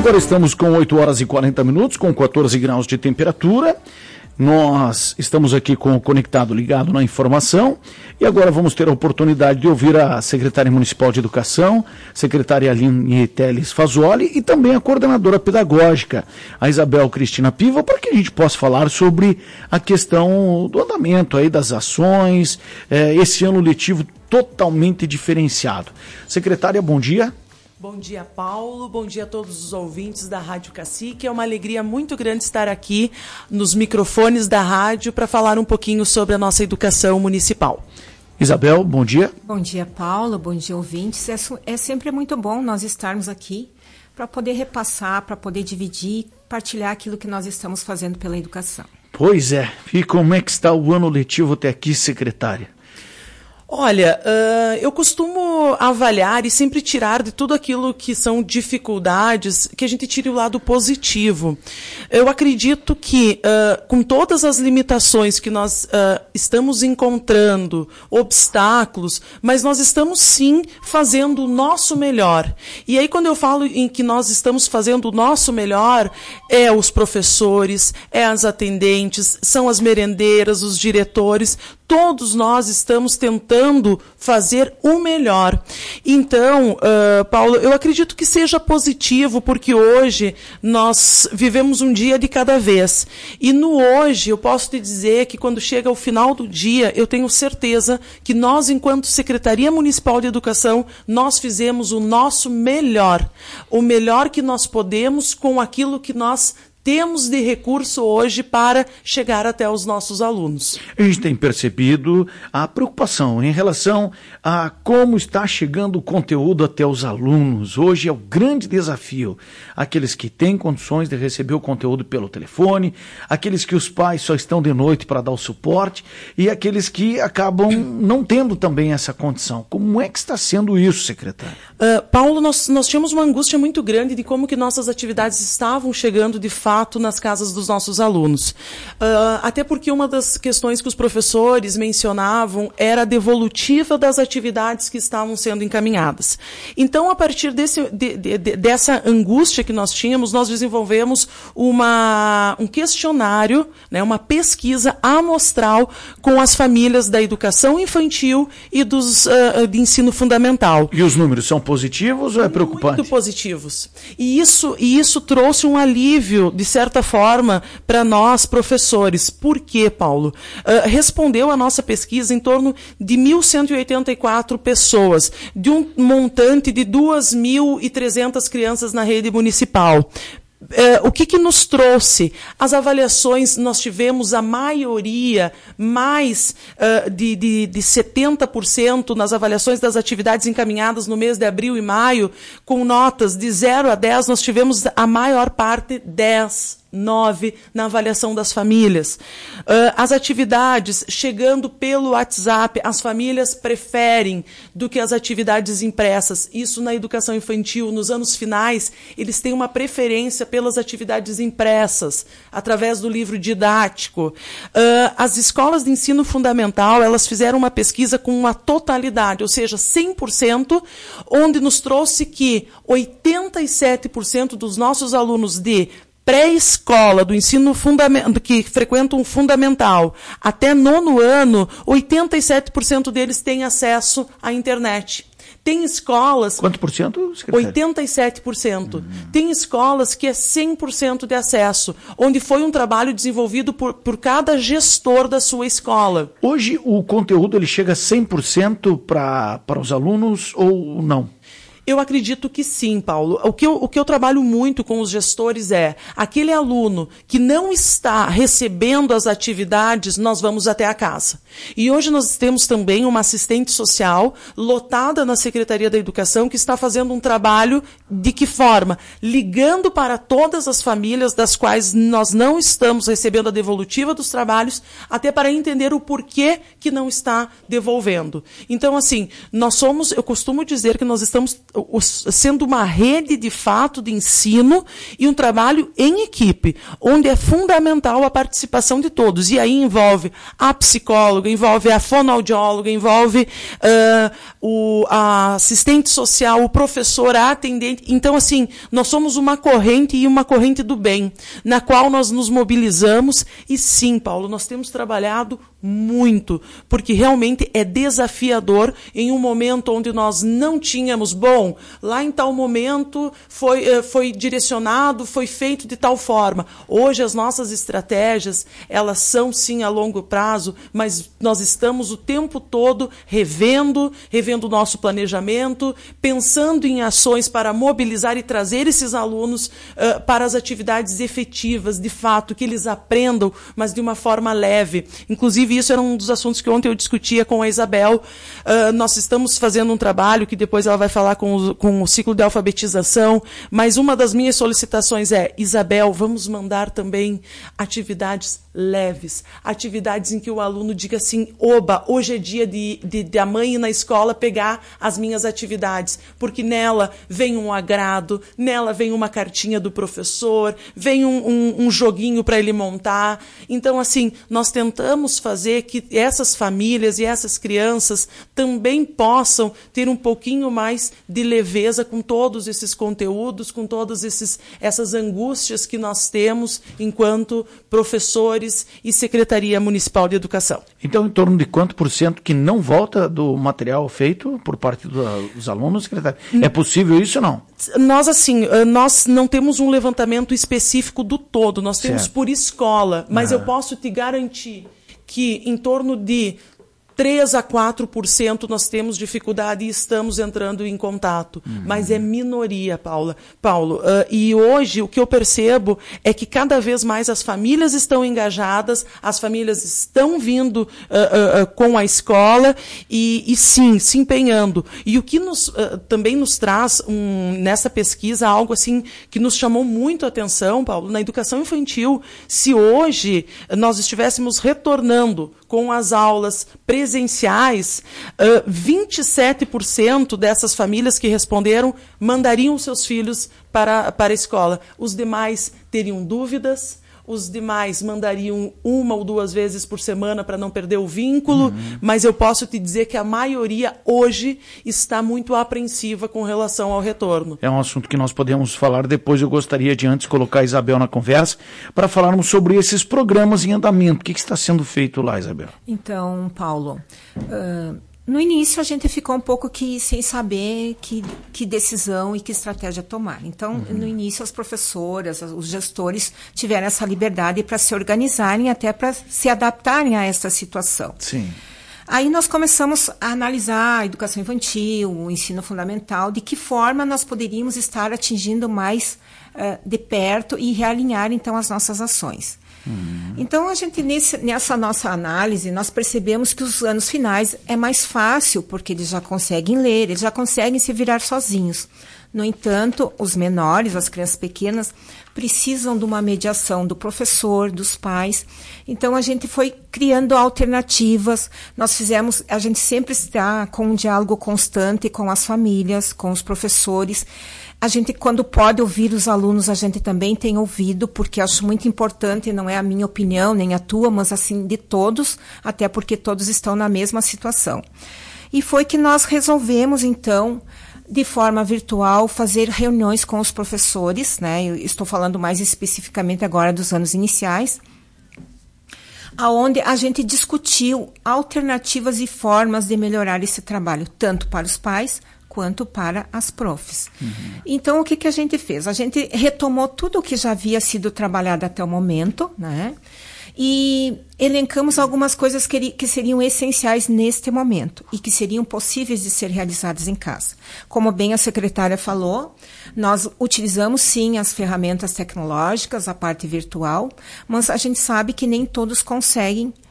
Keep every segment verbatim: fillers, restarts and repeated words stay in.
Agora estamos com oito horas e quarenta minutos, com quatorze graus de temperatura. Nós estamos aqui com o Conectado ligado na informação e agora vamos ter a oportunidade de ouvir a secretária municipal de educação, secretária Aline Teles Fazoli, e também a coordenadora pedagógica, a Isabel Cristina Piva, para que a gente possa falar sobre a questão do andamento aí das ações, eh, esse ano letivo totalmente diferenciado. Secretária, bom dia. Bom dia, Paulo. Bom dia a todos os ouvintes da Rádio Cacique. É uma alegria muito grande estar aqui nos microfones da rádio para falar um pouquinho sobre a nossa educação municipal. Isabel, bom dia. Bom dia, Paulo. Bom dia, ouvintes. É, é sempre muito bom nós estarmos aqui para poder repassar, para poder dividir, partilhar aquilo que nós estamos fazendo pela educação. Pois é. E como é que está o ano letivo até aqui, secretária? Olha, uh, eu costumo avaliar e sempre tirar de tudo aquilo que são dificuldades, que a gente tire o lado positivo. Eu acredito que, uh, com todas as limitações que nós uh, estamos encontrando, obstáculos, mas nós estamos sim fazendo o nosso melhor. E aí quando eu falo em que nós estamos fazendo o nosso melhor, é os professores, é as atendentes, são as merendeiras, os diretores, todos nós estamos tentando fazer o melhor. Então, uh, Paulo, eu acredito que seja positivo, porque hoje nós vivemos um dia de cada vez. E no hoje, eu posso te dizer que quando chega o final do dia, eu tenho certeza que nós, enquanto Secretaria Municipal de Educação, nós fizemos o nosso melhor. O melhor que nós podemos com aquilo que nós temos de recurso hoje para chegar até os nossos alunos. A gente tem percebido a preocupação em relação a como está chegando o conteúdo até os alunos. Hoje é o grande desafio. Aqueles que têm condições de receber o conteúdo pelo telefone, aqueles que os pais só estão de noite para dar o suporte e aqueles que acabam não tendo também essa condição. Como é que está sendo isso, secretário? Uh, Paulo, nós, nós tínhamos uma angústia muito grande de como que nossas atividades estavam chegando de fato nas casas dos nossos alunos. Uh, até porque uma das questões que os professores mencionavam era a devolutiva das atividades que estavam sendo encaminhadas. Então, a partir desse, de, de, de, dessa angústia que nós tínhamos, nós desenvolvemos uma, um questionário, né, uma pesquisa amostral com as famílias da educação infantil e dos, uh, de ensino fundamental. E os números são positivos ou é preocupante? Muito positivos. E isso, e isso trouxe um alívio, de certa forma, para nós, professores. Por quê, Paulo? Uh, respondeu a nossa pesquisa em torno de mil cento e oitenta e quatro pessoas, de um montante de duas mil e trezentas crianças na rede municipal. Uh, o que, que nos trouxe? As avaliações, nós tivemos a maioria, mais uh, de, de, de setenta por cento nas avaliações das atividades encaminhadas no mês de abril e maio, com notas de zero a dez, nós tivemos a maior parte dez. nove na avaliação das famílias. Uh, as atividades chegando pelo WhatsApp, as famílias preferem do que as atividades impressas. Isso na educação infantil, nos anos finais, eles têm uma preferência pelas atividades impressas, através do livro didático. Uh, as escolas de ensino fundamental, elas fizeram uma pesquisa com uma totalidade, ou seja, cem por cento, onde nos trouxe que oitenta e sete por cento dos nossos alunos de pré-escola, do ensino fundamental, que frequentam um fundamental, até nono ano, oitenta e sete por cento deles têm acesso à internet. Tem escolas... Quanto por cento, secretário? oitenta e sete por cento. Uhum. Tem escolas que é cem por cento de acesso, onde foi um trabalho desenvolvido por, por cada gestor da sua escola. Hoje o conteúdo ele chega cem por cento para para os alunos ou não? Eu acredito que sim, Paulo. O que, eu, o que eu trabalho muito com os gestores é, aquele aluno que não está recebendo as atividades, nós vamos até a casa. E hoje nós temos também uma assistente social lotada na Secretaria da Educação que está fazendo um trabalho de que forma? Ligando para todas as famílias das quais nós não estamos recebendo a devolutiva dos trabalhos, até para entender o porquê que não está devolvendo. Então, assim, nós somos, eu costumo dizer que nós estamos sendo uma rede de fato de ensino e um trabalho em equipe, onde é fundamental a participação de todos. E aí envolve a psicóloga, envolve a fonoaudióloga, envolve uh, o, a assistente social, o professor, a atendente. Então, assim, nós somos uma corrente e uma corrente do bem, na qual nós nos mobilizamos. E sim, Paulo, nós temos trabalhado muito, porque realmente é desafiador em um momento onde nós não tínhamos, bom, lá em tal momento foi, foi direcionado, foi feito de tal forma. Hoje as nossas estratégias, elas são sim a longo prazo, mas nós estamos o tempo todo revendo, revendo o nosso planejamento, pensando em ações para mobilizar e trazer esses alunos uh, para as atividades efetivas, de fato, que eles aprendam, mas de uma forma leve. Inclusive, isso era um dos assuntos que ontem eu discutia com a Isabel. Uh, nós estamos fazendo um trabalho que depois ela vai falar com o, com o ciclo de alfabetização, mas uma das minhas solicitações é, Isabel, vamos mandar também atividades leves, atividades em que o aluno diga assim, oba, hoje é dia de, de, de a mãe ir na escola pegar as minhas atividades, porque nela vem um agrado, nela vem uma cartinha do professor, vem um, um, um joguinho para ele montar. Então, assim, nós tentamos fazer que essas famílias e essas crianças também possam ter um pouquinho mais de leveza com todos esses conteúdos, com todas esses, essas angústias que nós temos enquanto professores e Secretaria Municipal de Educação. Então, em torno de quanto por cento que não volta do material feito por parte do, dos alunos, secretário? É possível isso ou não? Nós, assim, nós não temos um levantamento específico do todo, nós temos certo. Por escola, mas ah. eu posso te garantir que em torno de três a quatro por cento nós temos dificuldade e estamos entrando em contato. Uhum. Mas é minoria, Paula. Paulo. Uh, e hoje o que eu percebo é que cada vez mais as famílias estão engajadas, as famílias estão vindo uh, uh, uh, com a escola e, e sim, se empenhando. E o que nos, uh, também nos traz um, nessa pesquisa algo assim que nos chamou muito a atenção, Paulo, na educação infantil. Se hoje nós estivéssemos retornando com as aulas presenciais, uh, vinte e sete por cento dessas famílias que responderam mandariam seus filhos para, para a escola. Os demais teriam dúvidas, os demais mandariam uma ou duas vezes por semana para não perder o vínculo, uhum. mas eu posso te dizer que a maioria hoje está muito apreensiva com relação ao retorno. É um assunto que nós podemos falar depois. Eu gostaria de antes colocar a Isabel na conversa para falarmos sobre esses programas em andamento. O que, que está sendo feito lá, Isabel? Então, Paulo, uh, no início a gente ficou um pouco que, sem saber que, que decisão e que estratégia tomar. Então, uhum. no início as professoras, os gestores tiveram essa liberdade para se organizarem, até para se adaptarem a essa situação. Sim. Aí nós começamos a analisar a educação infantil, o ensino fundamental, de que forma nós poderíamos estar atingindo mais uh, de perto e realinhar, então, as nossas ações. Uhum. Então, a gente, nesse, nessa nossa análise, nós percebemos que os anos finais é mais fácil, porque eles já conseguem ler, eles já conseguem se virar sozinhos. No entanto, os menores, as crianças pequenas, precisam de uma mediação do professor, dos pais. Então, a gente foi criando alternativas. Nós fizemos, a gente sempre está com um diálogo constante com as famílias, com os professores. A gente, quando pode ouvir os alunos, a gente também tem ouvido, porque acho muito importante, não é a minha opinião, nem a tua, mas assim, de todos, até porque todos estão na mesma situação. E foi que nós resolvemos, então, de forma virtual, fazer reuniões com os professores, né? Eu estou falando mais especificamente agora dos anos iniciais, aonde a gente discutiu alternativas e formas de melhorar esse trabalho, tanto para os pais quanto para as profs. Uhum. Então, o que, que a gente fez? A gente retomou tudo o que já havia sido trabalhado até o momento, né? E elencamos algumas coisas que, que seriam essenciais neste momento e que seriam possíveis de ser realizadas em casa. Como bem a secretária falou, nós utilizamos sim as ferramentas tecnológicas, a parte virtual, mas a gente sabe que nem todos conseguem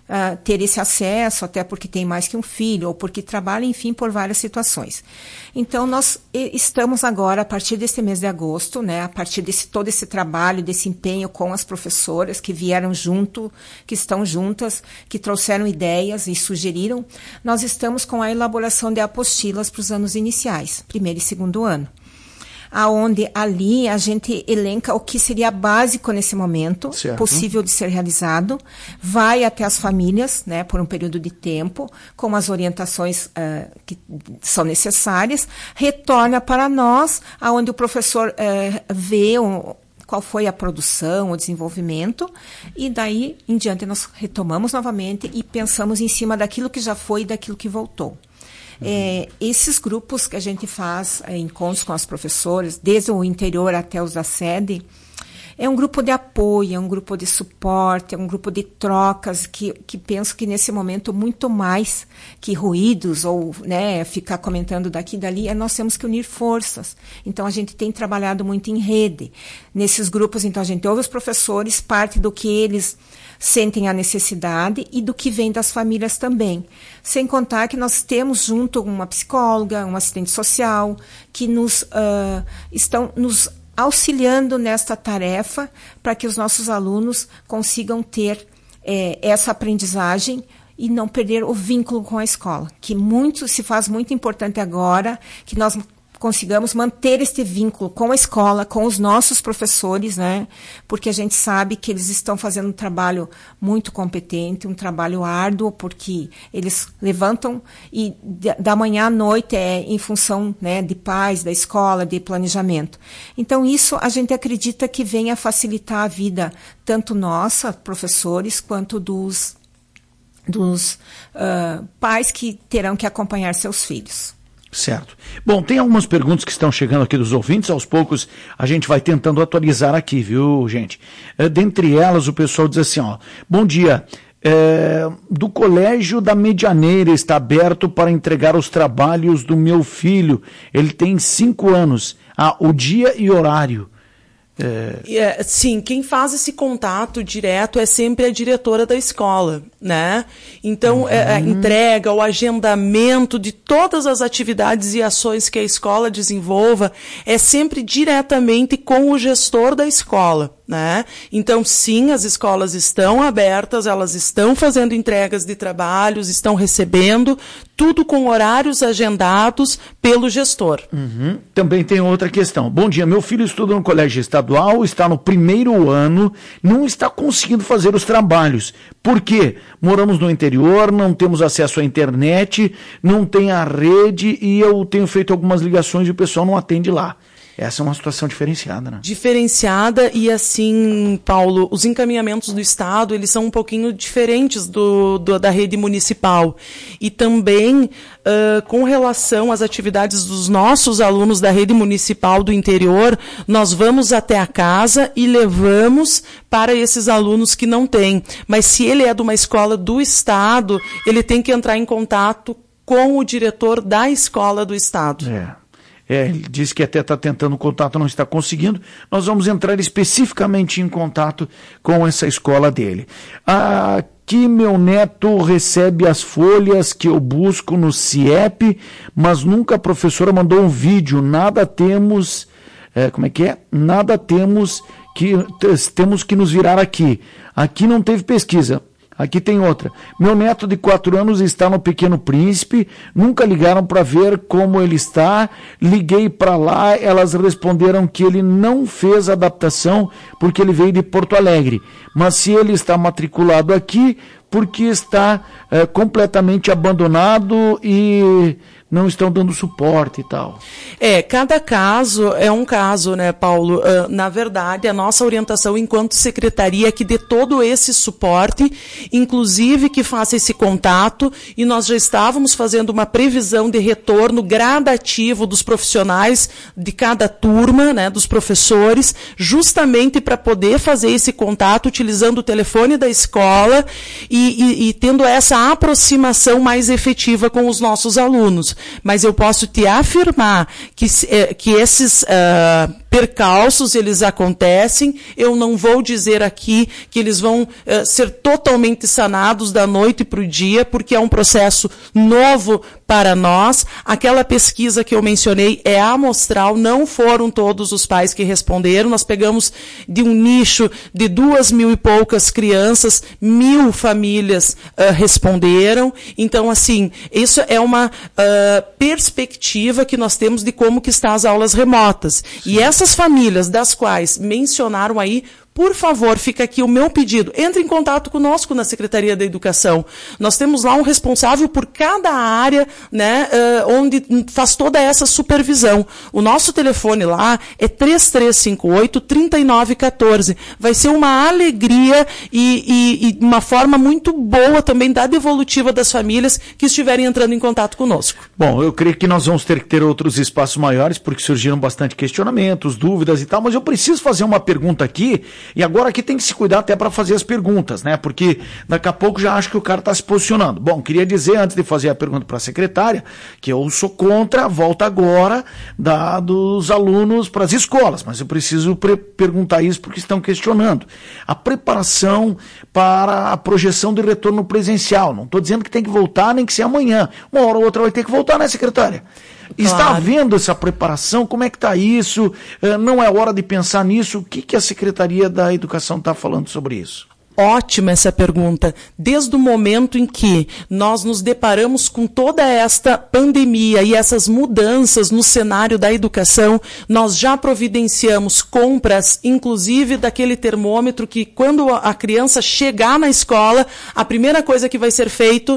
uh, ter esse acesso, até porque tem mais que um filho, ou porque trabalha, enfim, por várias situações. Então, nós estamos agora, a partir desse mês de agosto, né, a partir desse todo esse trabalho, desse empenho com as professoras que vieram junto, que estão juntas, que trouxeram ideias e sugeriram, nós estamos com a elaboração de apostilas para os anos iniciais, primeiro e segundo ano. Aonde ali a gente elenca o que seria básico nesse momento, certo, possível de ser realizado, vai até as famílias, né, por um período de tempo, com as orientações uh, que são necessárias, retorna para nós, aonde o professor uh, vê um, qual foi a produção, o desenvolvimento, e daí em diante nós retomamos novamente e pensamos em cima daquilo que já foi e daquilo que voltou. É, esses grupos que a gente faz, é, encontros com as professoras, desde o interior até os da sede, é um grupo de apoio, é um grupo de suporte, é um grupo de trocas que, que penso que nesse momento muito mais que ruídos ou, né, ficar comentando daqui e dali, é, nós temos que unir forças. Então a gente tem trabalhado muito em rede. Nesses grupos, então a gente ouve os professores, parte do que eles sentem a necessidade e do que vem das famílias também. Sem contar que nós temos junto uma psicóloga, um assistente social, que nos uh, estão nos auxiliando nesta tarefa para que os nossos alunos consigam ter eh, essa aprendizagem e não perder o vínculo com a escola, que muito se faz muito importante agora, que nós consigamos manter este vínculo com a escola, com os nossos professores, né? Porque a gente sabe que eles estão fazendo um trabalho muito competente, um trabalho árduo, porque eles levantam e da manhã à noite é em função, né, de pais, da escola, de planejamento. Então isso a gente acredita que venha facilitar a vida, tanto nossa, professores, quanto dos, dos uh, pais que terão que acompanhar seus filhos. Certo. Bom, tem algumas perguntas que estão chegando aqui dos ouvintes, aos poucos a gente vai tentando atualizar aqui, viu, gente? É, dentre elas, o pessoal diz assim, ó, bom dia, é, do Colégio da Medianeira está aberto para entregar os trabalhos do meu filho, ele tem cinco anos, ah, o dia e horário. É... É, sim, quem faz esse contato direto é sempre a diretora da escola, né? Então, uhum. é, a entrega, o agendamento de todas as atividades e ações que a escola desenvolva é sempre diretamente com o gestor da escola, né? Então, sim, as escolas estão abertas, elas estão fazendo entregas de trabalhos, estão recebendo, tudo com horários agendados pelo gestor. Uhum. Também tem outra questão. Bom dia, meu filho estuda no colégio estadual, está no primeiro ano, não está conseguindo fazer os trabalhos. Por quê? Moramos no interior, não temos acesso à internet, não tem a rede e eu tenho feito algumas ligações e o pessoal não atende lá. Essa é uma situação diferenciada, né? Diferenciada e assim, Paulo, os encaminhamentos do Estado, eles são um pouquinho diferentes do, do da rede municipal. E também, uh, com relação às atividades dos nossos alunos da rede municipal do interior, nós vamos até a casa e levamos para esses alunos que não têm. Mas se ele é de uma escola do Estado, ele tem que entrar em contato com o diretor da escola do Estado. É. É, ele disse que até está tentando contato, não está conseguindo. Nós vamos entrar especificamente em contato com essa escola dele. Aqui meu neto recebe as folhas que eu busco no CIEP, mas nunca a professora mandou um vídeo. Nada temos, é, como é que é? Nada temos que, temos que nos virar aqui. Aqui não teve pesquisa. Aqui tem outra. Meu neto de quatro anos está no Pequeno Príncipe, nunca ligaram para ver como ele está, liguei para lá, elas responderam que ele não fez adaptação porque ele veio de Porto Alegre, mas se ele está matriculado aqui, porque está é, completamente abandonado e não estão dando suporte e tal. É, cada caso é um caso, né, Paulo? Uh, na verdade, a nossa orientação enquanto secretaria é que dê todo esse suporte, inclusive que faça esse contato, e nós já estávamos fazendo uma previsão de retorno gradativo dos profissionais de cada turma, né, dos professores, justamente para poder fazer esse contato utilizando o telefone da escola e e, e, e tendo essa aproximação mais efetiva com os nossos alunos. Mas eu posso te afirmar que, que esses uh, percalços, eles acontecem. Eu não vou dizer aqui que eles vão uh, ser totalmente sanados da noite para o dia, porque é um processo novo para nós. Aquela pesquisa que eu mencionei é amostral, não foram todos os pais que responderam. Nós pegamos de um nicho de duas mil e poucas crianças, mil famílias uh, responderam. Então, assim, isso é uma uh, perspectiva que nós temos de como que estão as aulas remotas. Sim. E essas famílias das quais mencionaram aí, por favor, fica aqui o meu pedido. Entre em contato conosco na Secretaria da Educação. Nós temos lá um responsável por cada área, né, uh, onde faz toda essa supervisão. O nosso telefone lá é três três cinco oito, três nove um quatro. Vai ser uma alegria e, e, e uma forma muito boa também da devolutiva das famílias que estiverem entrando em contato conosco. Bom, eu creio que nós vamos ter que ter outros espaços maiores, porque surgiram bastante questionamentos, dúvidas e tal, mas eu preciso fazer uma pergunta aqui. E agora aqui tem que se cuidar até para fazer as perguntas, né? Porque daqui a pouco já acho que o cara está se posicionando. Bom, queria dizer, antes de fazer a pergunta para a secretária, que eu sou contra a volta agora da, dos alunos para as escolas, mas eu preciso pre- perguntar isso porque estão questionando. A preparação para a projeção de retorno presencial. Não estou dizendo que tem que voltar, nem que seja amanhã. Uma hora ou outra vai ter que voltar, né, secretária? Está claro. Havendo essa preparação? Como é que está isso? Não é hora de pensar nisso? O que, que a Secretaria da Educação está falando sobre isso? Ótima essa pergunta. Desde o momento em que nós nos deparamos com toda esta pandemia e essas mudanças no cenário da educação, nós já providenciamos compras, inclusive daquele termômetro que quando a criança chegar na escola, a primeira coisa que vai ser feito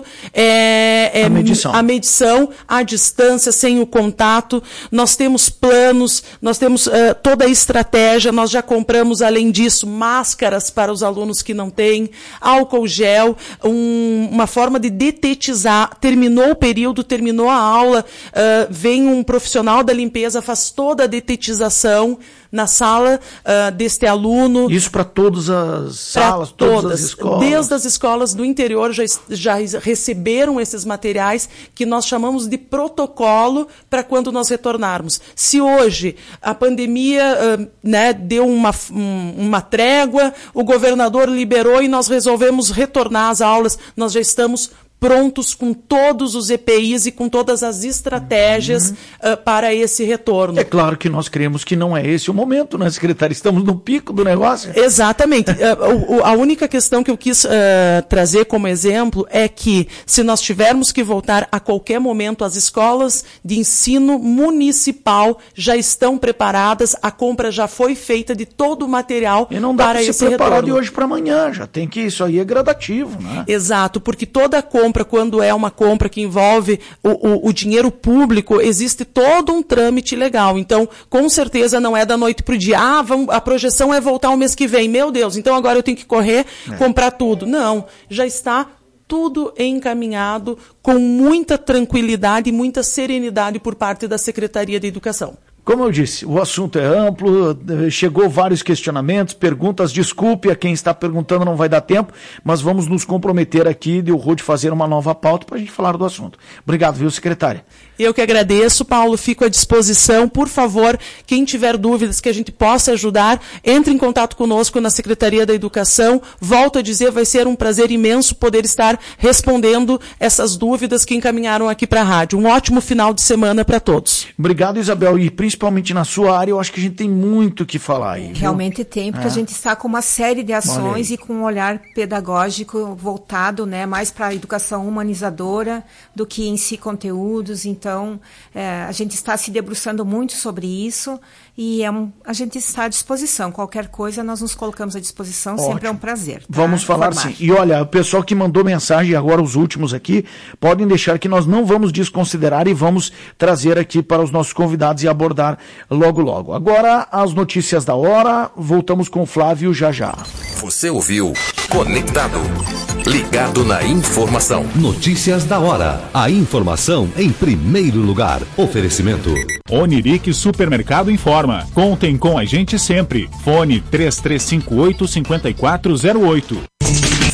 é, é a medição. a medição à distância, sem o contato. Nós temos planos, nós temos uh, toda a estratégia, nós já compramos, além disso, máscaras para os alunos que não tem, álcool gel, um, uma forma de detetizar. Terminou o período, terminou a aula, uh, vem um profissional da limpeza, faz toda a detetização na sala uh, deste aluno. Isso para todas as salas, todas, todas as escolas? Desde as escolas do interior já, já receberam esses materiais que nós chamamos de protocolo para quando nós retornarmos. Se hoje a pandemia uh, né, deu uma, um, uma trégua, o governador liberou e nós resolvemos retornar às aulas, nós já estamos prontos com todos os E P Is e com todas as estratégias uhum. uh, para esse retorno. É claro que nós cremos que não é esse o momento, né, secretária? Estamos no pico do negócio. Exatamente. uh, a única questão que eu quis uh, trazer como exemplo é que se nós tivermos que voltar a qualquer momento, as escolas de ensino municipal já estão preparadas, a compra já foi feita de todo o material e não dá para esse esse preparar retorno. De hoje para amanhã, já tem que, isso aí é gradativo, né? Exato, porque toda a compra compra, quando é uma compra que envolve o, o, o dinheiro público, existe todo um trâmite legal. Então, com certeza não é da noite para o dia. Ah, vamos, a projeção é voltar o mês que vem. Meu Deus, então agora eu tenho que correr, é. comprar tudo. Não, já está tudo encaminhado com muita tranquilidade e muita serenidade por parte da Secretaria de Educação. Como eu disse, o assunto é amplo, chegou vários questionamentos, perguntas, desculpe a quem está perguntando, não vai dar tempo, mas vamos nos comprometer aqui de o Rude fazer uma nova pauta para a gente falar do assunto. Obrigado, viu, secretária? Eu que agradeço, Paulo, fico à disposição. Por favor, quem tiver dúvidas que a gente possa ajudar, entre em contato conosco na Secretaria da Educação. Volto a dizer, vai ser um prazer imenso poder estar respondendo essas dúvidas que encaminharam aqui para a rádio. Um ótimo final de semana para todos. Obrigado, Isabel, e principalmente na sua área, eu acho que a gente tem muito o que falar aí. Realmente tem, porque é. a gente está com uma série de ações e com um olhar pedagógico voltado, né, mais para a educação humanizadora do que em si conteúdos. Então, é, a gente está se debruçando muito sobre isso e é um, a gente está à disposição. Qualquer coisa, nós nos colocamos à disposição. Ótimo. Sempre é um prazer. Tá? Vamos falar sim. E olha, o pessoal que mandou mensagem, agora os últimos aqui, podem deixar que nós não vamos desconsiderar e vamos trazer aqui para os nossos convidados e abordar logo logo. Agora, as notícias da hora, voltamos com o Flávio já já. Você ouviu Conectado, ligado na informação. Notícias da hora, a informação em primeiro lugar. Oferecimento Oniric Supermercado informa. Contem com a gente sempre. Fone três três cinco oito, cinco quatro zero oito.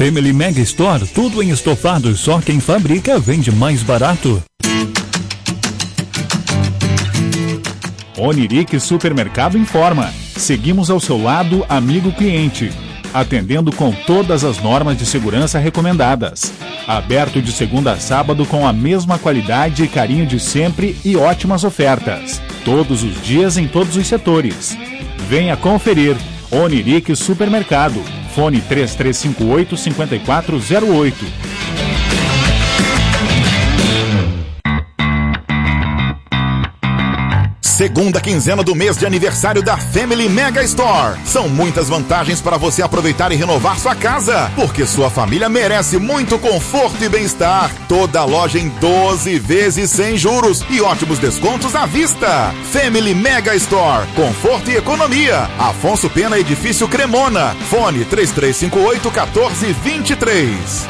Family Mega Store, tudo em estofados, só quem fabrica vende mais barato. Oniric Supermercado informa. Seguimos ao seu lado, amigo cliente, atendendo com todas as normas de segurança recomendadas. Aberto de segunda a sábado com a mesma qualidade e carinho de sempre e ótimas ofertas. Todos os dias em todos os setores. Venha conferir. Oniric Supermercado. Fone três três cinco oito, cinco quatro zero oito. Segunda quinzena do mês de aniversário da Family Mega Store. São muitas vantagens para você aproveitar e renovar sua casa, porque sua família merece muito conforto e bem-estar. Toda a loja em doze vezes sem juros e ótimos descontos à vista. Family Mega Store, conforto e economia. Afonso Pena, Edifício Cremona. Fone três três cinco oito, um quatro dois três.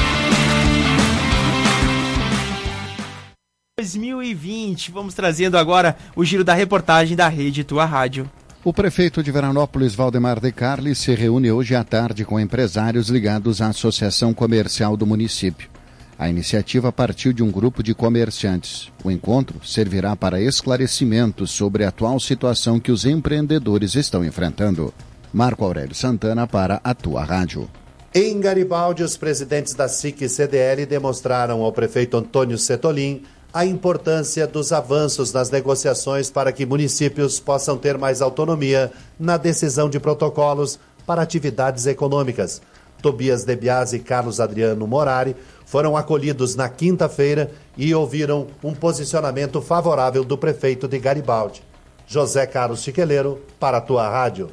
dois mil e vinte, vamos trazendo agora o giro da reportagem da Rede Tua Rádio. O prefeito de Veranópolis, Valdemar De Carli, se reúne hoje à tarde com empresários ligados à Associação Comercial do município. A iniciativa partiu de um grupo de comerciantes. O encontro servirá para esclarecimentos sobre a atual situação que os empreendedores estão enfrentando. Marco Aurélio Santana para a Tua Rádio. Em Garibaldi, os presidentes da S I C e C D L demonstraram ao prefeito Antônio Setolin a importância dos avanços nas negociações para que municípios possam ter mais autonomia na decisão de protocolos para atividades econômicas. Tobias De Biasi e Carlos Adriano Morari foram acolhidos na quinta-feira e ouviram um posicionamento favorável do prefeito de Garibaldi. José Carlos Chiqueleiro, para a Tua Rádio.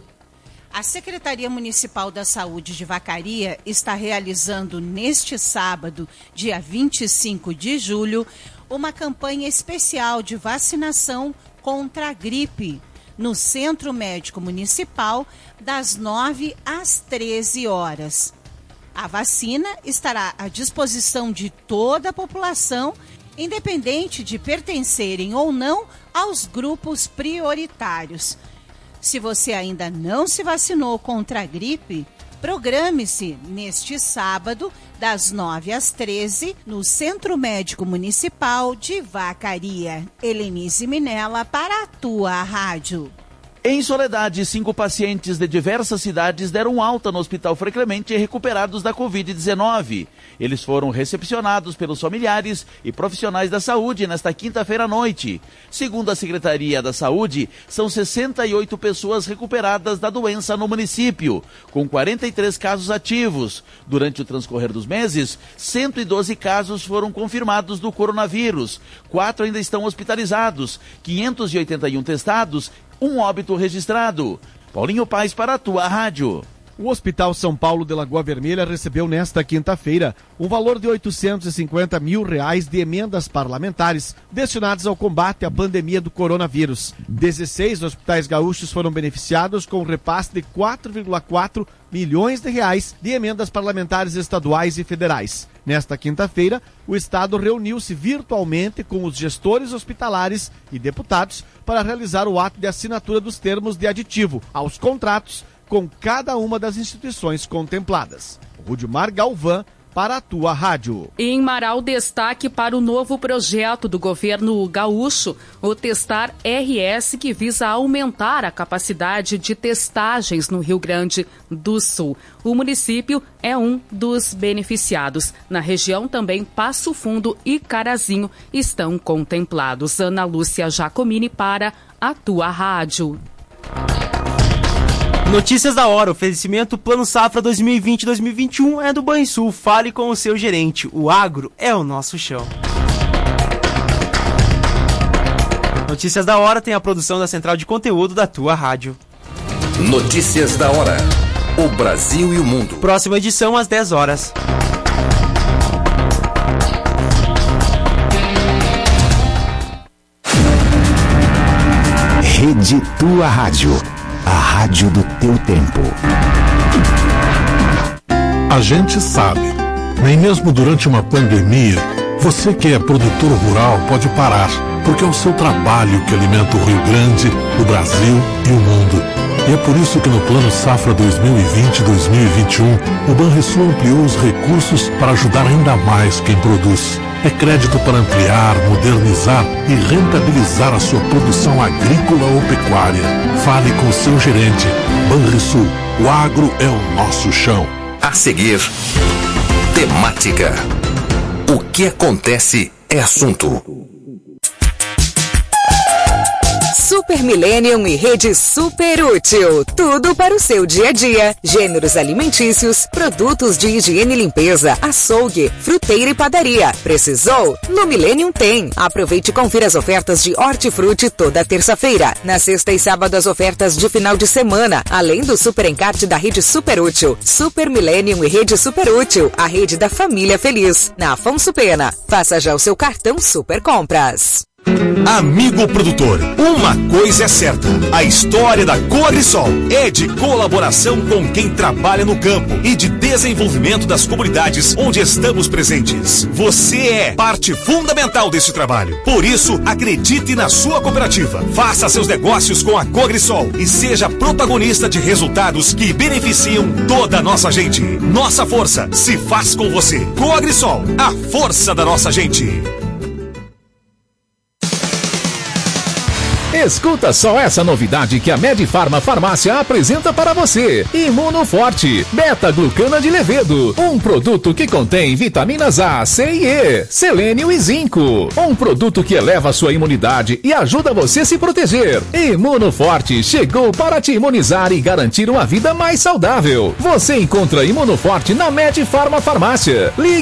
A Secretaria Municipal da Saúde de Vacaria está realizando neste sábado, dia vinte e cinco de julho, uma campanha especial de vacinação contra a gripe no Centro Médico Municipal das nove às treze horas. A vacina estará à disposição de toda a população, independente de pertencerem ou não aos grupos prioritários. Se você ainda não se vacinou contra a gripe, programe-se neste sábado, das nove às treze, no Centro Médico Municipal de Vacaria. Helenise Minella para a Tua Rádio. Em Soledade, cinco pacientes de diversas cidades deram alta no Hospital Frei Clemente e recuperados da covid dezenove. Eles foram recepcionados pelos familiares e profissionais da saúde nesta quinta-feira à noite. Segundo a Secretaria da Saúde, são sessenta e oito pessoas recuperadas da doença no município, com quarenta e três casos ativos. Durante o transcorrer dos meses, cento e doze casos foram confirmados do coronavírus, quatro ainda estão hospitalizados, quinhentos e oitenta e um testados, um óbito registrado. Paulinho Paes para a Tua Rádio. O Hospital São Paulo de Lagoa Vermelha recebeu nesta quinta-feira um valor de oitocentos e cinquenta mil reais de emendas parlamentares destinadas ao combate à pandemia do coronavírus. dezesseis hospitais gaúchos foram beneficiados com um repasse de quatro vírgula quatro milhões de reais de emendas parlamentares estaduais e federais. Nesta quinta-feira, o Estado reuniu-se virtualmente com os gestores hospitalares e deputados para realizar o ato de assinatura dos termos de aditivo aos contratos com cada uma das instituições contempladas. Rudimar Galvão para a Tua Rádio. Em Marau, destaque para o novo projeto do governo gaúcho, o Testar R S, que visa aumentar a capacidade de testagens no Rio Grande do Sul. O município é um dos beneficiados. Na região também Passo Fundo e Carazinho estão contemplados. Ana Lúcia Jacomini para a Tua Rádio. Notícias da hora, oferecimento Plano Safra dois mil e vinte a dois mil e vinte e um é do Banrisul. Fale com o seu gerente, o agro é o nosso chão. Notícias da hora tem a produção da Central de Conteúdo da Tua Rádio. Notícias da hora, o Brasil e o mundo. Próxima edição às dez horas. Rede Tua Rádio. A rádio do teu tempo. A gente sabe, nem mesmo durante uma pandemia, você que é produtor rural pode parar, porque é o seu trabalho que alimenta o Rio Grande, o Brasil e o mundo. E é por isso que no Plano Safra dois mil e vinte a dois mil e vinte e um, o Banrisul ampliou os recursos para ajudar ainda mais quem produz. É crédito para ampliar, modernizar e rentabilizar a sua produção agrícola ou pecuária. Fale com seu gerente. Banrisul, o agro é o nosso chão. A seguir, temática. O que acontece é assunto. Super Millennium e Rede Super Útil. Tudo para o seu dia a dia. Gêneros alimentícios, produtos de higiene e limpeza, açougue, fruteira e padaria. Precisou? No Millennium tem. Aproveite e confira as ofertas de hortifruti toda terça-feira. Na sexta e sábado as ofertas de final de semana, além do super encarte da Rede Super Útil. Super Millennium e Rede Super Útil, a rede da família feliz. Na Afonso Pena. Faça já o seu cartão Super Compras. Amigo produtor, uma coisa é certa, a história da Coagrisol é de colaboração com quem trabalha no campo e de desenvolvimento das comunidades onde estamos presentes. Você é parte fundamental desse trabalho. Por isso, acredite na sua cooperativa, faça seus negócios com a Coagrisol e seja protagonista de resultados que beneficiam toda a nossa gente. Nossa força se faz com você. Coagrisol, a força da nossa gente. Escuta só essa novidade que a Medifarma Farmácia apresenta para você. Imunoforte, beta-glucana de levedo. Um produto que contém vitaminas A, C e E, selênio e zinco. Um produto que eleva a sua imunidade e ajuda você a se proteger. Imunoforte chegou para te imunizar e garantir uma vida mais saudável. Você encontra Imunoforte na Medifarma Farmácia. Ligue